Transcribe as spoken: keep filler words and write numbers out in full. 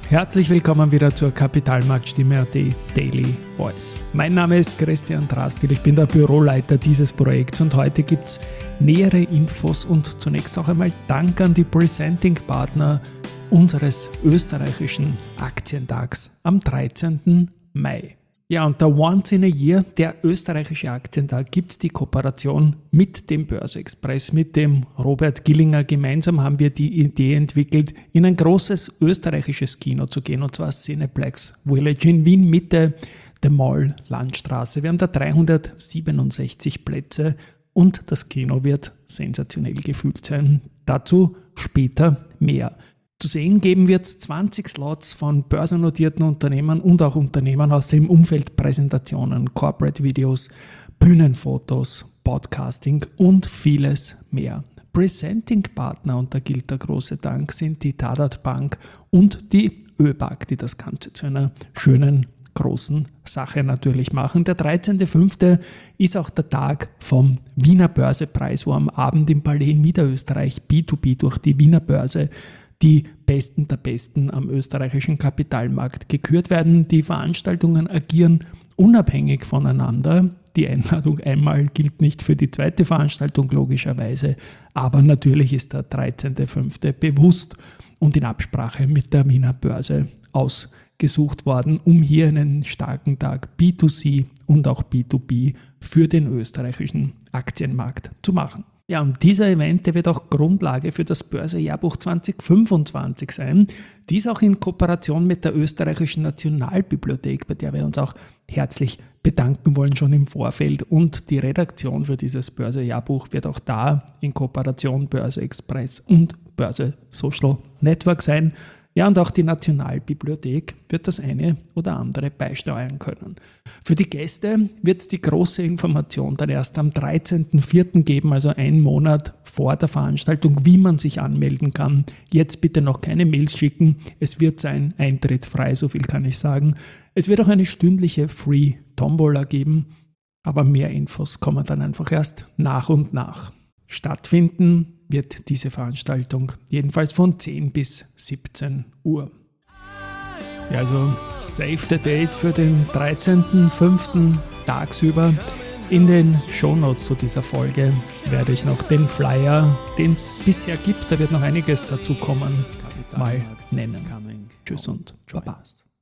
Herzlich willkommen wieder zur Kapitalmarktstimme.at Daily Voice. Mein Name ist Christian Drastil, ich bin der Büroleiter dieses Projekts und heute gibt es nähere Infos und zunächst auch einmal Dank an die Presenting-Partner unseres österreichischen Aktientags am dreizehnten Mai. Ja, und der Once in a Year, der österreichische Aktientag, gibt es die Kooperation mit dem Börse-Express, mit dem Robert Gillinger. Gemeinsam haben wir die Idee entwickelt, in ein großes österreichisches Kino zu gehen, und zwar Cineplex Village in Wien Mitte, der Mall Landstraße. Wir haben da dreihundertsiebenundsechzig Plätze und das Kino wird sensationell gefüllt sein. Dazu später mehr. Zu sehen geben wird es zwanzig Slots von börsennotierten Unternehmen und auch Unternehmen aus dem Umfeld Präsentationen, Corporate Videos, Bühnenfotos, Podcasting und vieles mehr. Presenting-Partner, und da gilt der große Dank, sind die Tadat Bank und die ÖBAG, die das Ganze zu einer schönen, großen Sache natürlich machen. Der dreizehnte fünfte ist auch der Tag vom Wiener Börsepreis, wo am Abend im Palais in Niederösterreich B zwei B durch die Wiener Börse die Besten der Besten am österreichischen Kapitalmarkt gekürt werden. Die Veranstaltungen agieren unabhängig voneinander. Die Einladung einmal gilt nicht für die zweite Veranstaltung logischerweise, aber natürlich ist der dreizehnte fünfte bewusst und in Absprache mit der Wiener Börse ausgesucht worden, um hier einen starken Tag B zwei C und auch B zwei B für den österreichischen Aktienmarkt zu machen. Ja, und dieser Event, der wird auch Grundlage für das Börsejahrbuch zwanzig fünfundzwanzig sein. Dies auch in Kooperation mit der Österreichischen Nationalbibliothek, bei der wir uns auch herzlich bedanken wollen schon im Vorfeld. Und die Redaktion für dieses Börsejahrbuch wird auch da in Kooperation Börse Express und Börse Social Network sein. Ja, und auch die Nationalbibliothek wird das eine oder andere beisteuern können. Für die Gäste wird es die große Information dann erst am dreizehnten vierten geben, also einen Monat vor der Veranstaltung, wie man sich anmelden kann. Jetzt bitte noch keine Mails schicken, es wird sein Eintritt frei, so viel kann ich sagen. Es wird auch eine stündliche Free Tombola geben, aber mehr Infos kommen dann einfach erst nach und nach. Stattfinden wird diese Veranstaltung jedenfalls von zehn bis siebzehn Uhr. Ja, also save the date für den dreizehnten fünften tagsüber. In den Shownotes zu dieser Folge werde ich noch den Flyer, den es bisher gibt, da wird noch einiges dazu kommen, mal nennen. Tschüss und Baba.